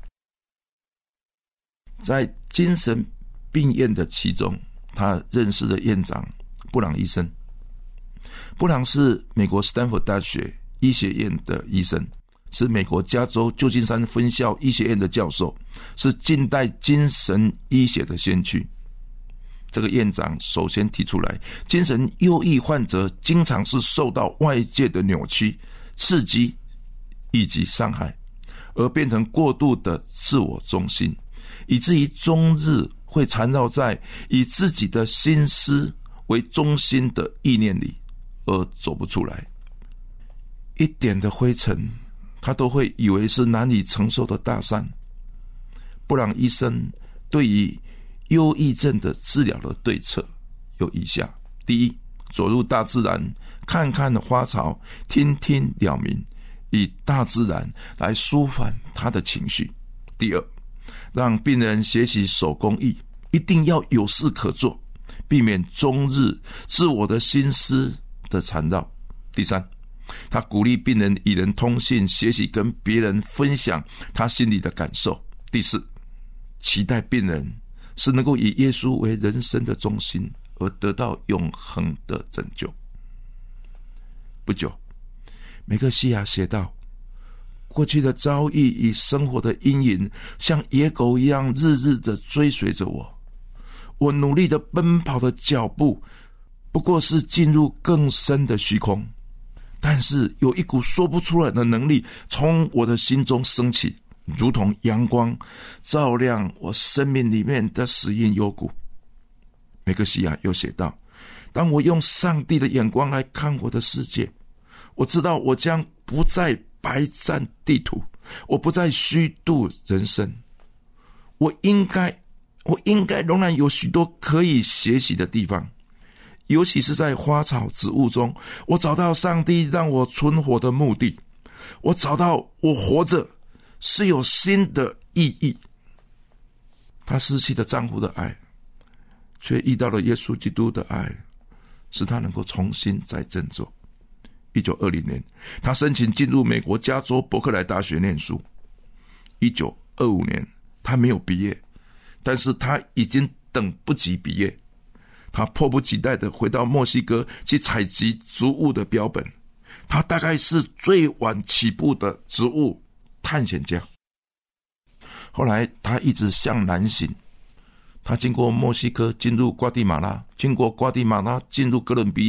在精神病院的其中，他认识了院长布朗医生。布朗是美国斯坦福大学医学院的医生，是美国加州旧金山分校医学院的教授，是近代精神医学的先驱。这个院长首先提出来，精神忧郁患者经常是受到外界的扭曲、刺激以及伤害，而变成过度的自我中心，以至于终日会缠绕在以自己的心思为中心的意念里，而走不出来。一点的灰尘，他都会以为是难以承受的大山。布朗医生对于忧郁症的治疗的对策有以下：第一，走入大自然，看看花草，听听鸟鸣，以大自然来舒缓他的情绪。第二，让病人学习手工艺，一定要有事可做，避免终日自我的心思的缠绕。第三，他鼓励病人与人通信，学习跟别人分享他心里的感受。第四，期待病人是能够以耶稣为人生的中心，而得到永恒的拯救。不久，梅克西亚写道，过去的遭遇与生活的阴影像野狗一样日日的追随着我，我努力的奔跑的脚步不过是进入更深的虚空，但是有一股说不出来的能力从我的心中升起，如同阳光照亮我生命里面的死荫幽谷。梅克西亚又写道，当我用上帝的眼光来看我的世界，我知道我将不再白占地图，我不再虚度人生，我应该我应该仍然有许多可以学习的地方，尤其是在花草植物中，我找到上帝让我存活的目的，我找到我活着是有新的意义。她失去了丈夫的爱，却遇到了耶稣基督的爱，使她能够重新再振作。一九二零年，她申请进入美国加州伯克莱大学念书。一九二五年，她没有毕业，但是她已经等不及毕业。她迫不及待地回到墨西哥去采集植物的标本。她大概是最晚起步的植物探险家。后来她一直向南行，她经过墨西哥进入瓜地马拉，经过瓜地马拉进入哥伦比亚，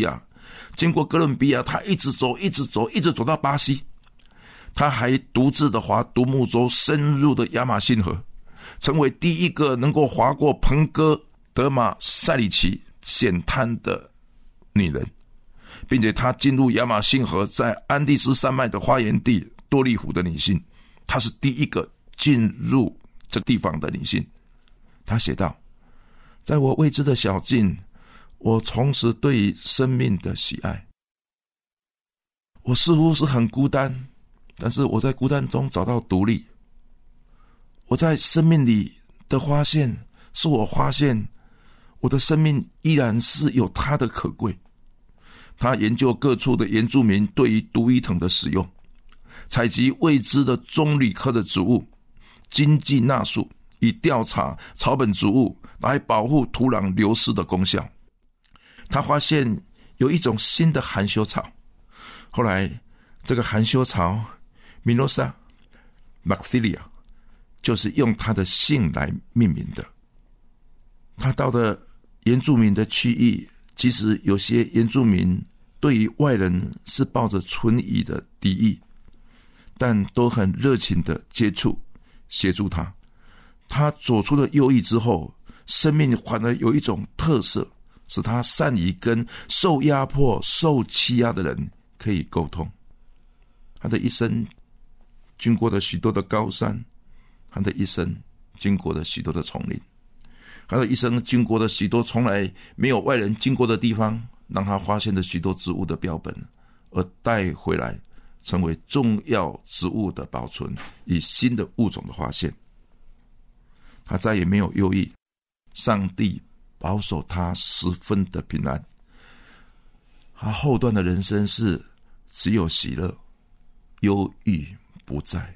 经过哥伦比亚，他一直走一直走一直走到巴西，他还独自的划独木舟深入的亚马逊河，成为第一个能够划过彭哥德马塞里奇险滩的女人，并且她进入亚马逊河在安第斯山脉的发源地多利湖的女性，她是第一个进入这个地方的女性。她写道，在我未知的小径，我重拾对于生命的喜爱。我似乎是很孤单，但是我在孤单中找到独立。我在生命里的发现，是我发现我的生命依然是有它的可贵。他研究各处的原住民对于毒衣藤的使用，采集未知的棕榈科的植物，经济纳树，以调查草本植物来保护土壤流失的功效。他发现有一种新的含羞草，后来这个含羞草 Mimosa Maxilia 就是用他的姓来命名的。他到了原住民的区域，其实有些原住民对于外人是抱着存疑的敌意，但都很热情的接触协助他。他走出了忧郁之后，生命反而有一种特色，使他善于跟受压迫受欺压的人可以沟通。他的一生经过了许多的高山，他的一生经过了许多的丛林，他的一生经过了许多从来没有外人经过的地方，让他发现了许多植物的标本，而带回来成为重要植物的保存与新的物种的发现。他再也没有忧郁，上帝保守他十分的平安。他后段的人生是只有喜乐，忧郁不在。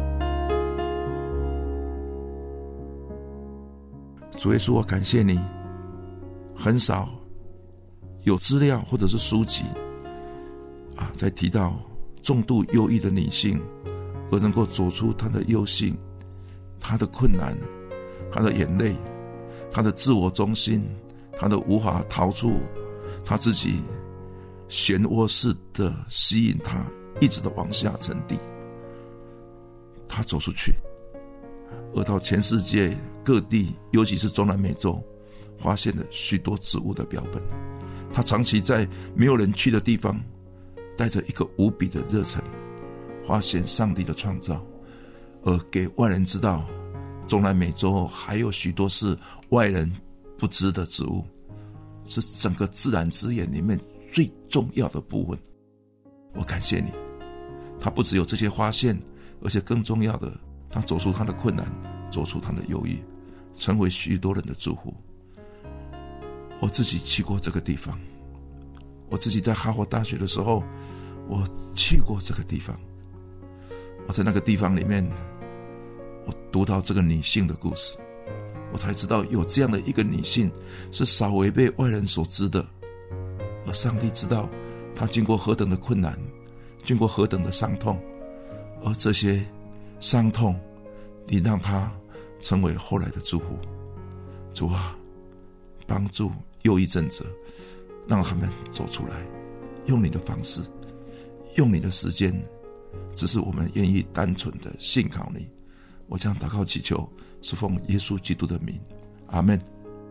主耶稣，我感谢你，很少有资料或者是书籍啊，在提到重度忧郁的女性，而能够走出她的忧性、她的困难、她的眼泪、她的自我中心、她的无法逃出她自己漩涡式的吸引她一直的往下沉底。她走出去，而到全世界各地，尤其是中南美洲，发现了许多植物的标本。他长期在没有人去的地方，带着一个无比的热忱，发现上帝的创造，而给外人知道中南美洲还有许多是外人不知的植物，是整个自然资源里面最重要的部分。我感谢你，他不只有这些发现，而且更重要的，他走出他的困难，走出他的忧郁，成为许多人的祝福。我自己去过这个地方，我自己在哈佛大学的时候，我去过这个地方。我在那个地方里面，我读到这个女性的故事，我才知道有这样的一个女性是少违背外人所知的，而上帝知道她经过何等的困难，经过何等的伤痛，而这些伤痛你让她成为后来的祝福。主啊，帮助忧郁症者，让他们走出来，用你的方式，用你的时间，只是我们愿意单纯的信靠你。我将祷告祈求，是奉耶稣基督的名，阿们。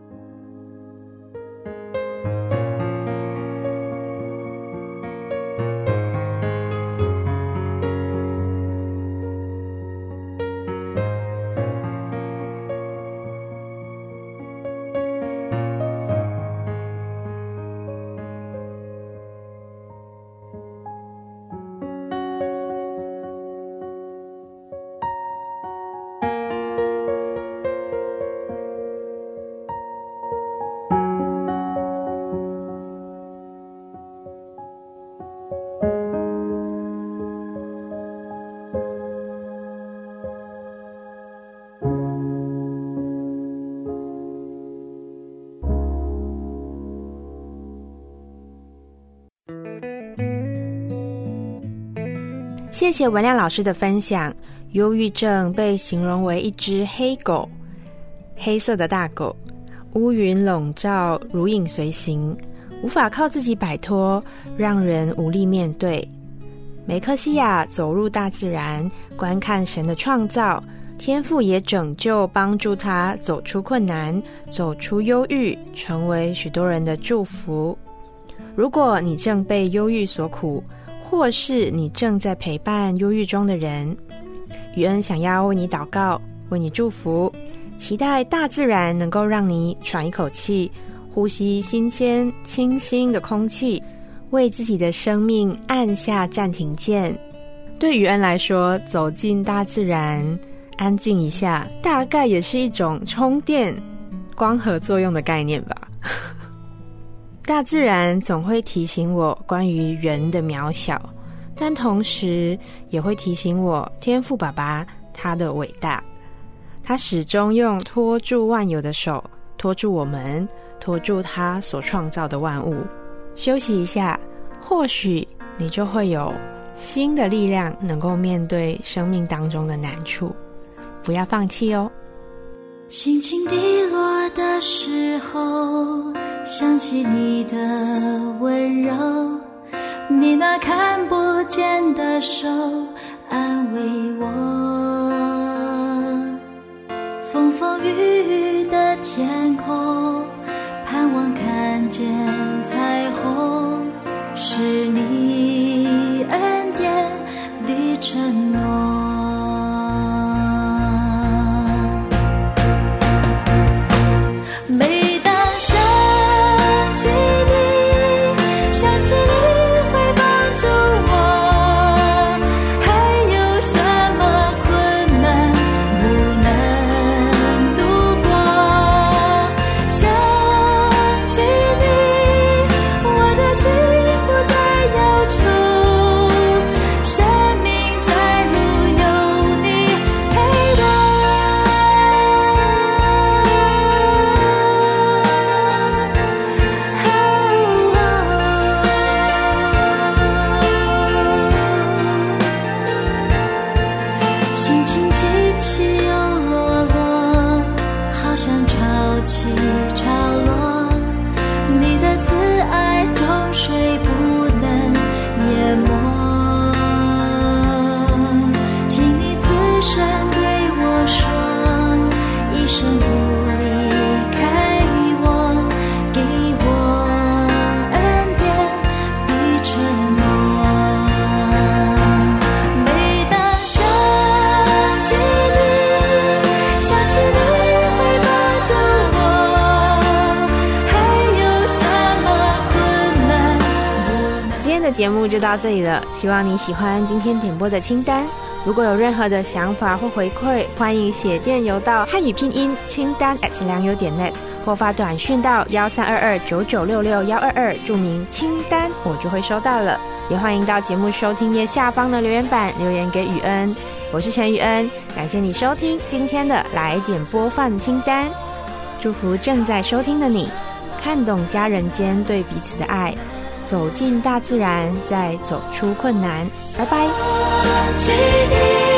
谢谢文亮老师的分享。忧郁症被形容为一只黑狗，黑色的大狗，乌云笼罩，如影随形， 无法靠自己摆脱，让人无力面对。梅克西亚走入大自然，观看神的创造，天父也拯救帮助他走出困难，走出忧郁，成为许多人的祝福。如果你正被忧郁所苦，或是你正在陪伴忧郁中的人，宇恩想要为你祷告，为你祝福，期待大自然能够让你喘一口气，呼吸新鲜清新的空气，为自己的生命按下暂停键。对宇恩来说，走进大自然安静一下，大概也是一种充电光合作用的概念吧。大自然总会提醒我关于人的渺小，但同时也会提醒我天父爸爸他的伟大。他始终用托住万有的手，托住我们，托住他所创造的万物。休息一下，或许你就会有新的力量，能够面对生命当中的难处。不要放弃哦。 心情低落的时候，想起你的温柔，你那看不见的手安慰我。风风雨雨的天空，盼望看见彩虹，是你恩典的承诺。每当想起你，想起你会帮助我，还有什么困难不能度过？想起你，我的心不再忧愁，生命在路有你陪伴。心情起起又落落，好像潮起潮落，你的慈爱终水不能淹没。听你自声对我说，一生不离开我，给我恩典的承诺。每当想起你，想起你会帮助我，还有什么困难不能。 今天的节目就到这里了，希望你喜欢今天点播的清单。如果有任何的想法或回馈，欢迎写电邮到汉语拼音清单 at 良友点 net， 或发短讯到幺三二二九九六六幺二二，注明清单，我就会收到了。也欢迎到节目收听页下方的留言板留言给宇恩。我是陈宇恩，感谢你收听今天的来点播放清单。祝福正在收听的你，看懂家人间对彼此的爱，走进大自然，再走出困难。拜拜。 起你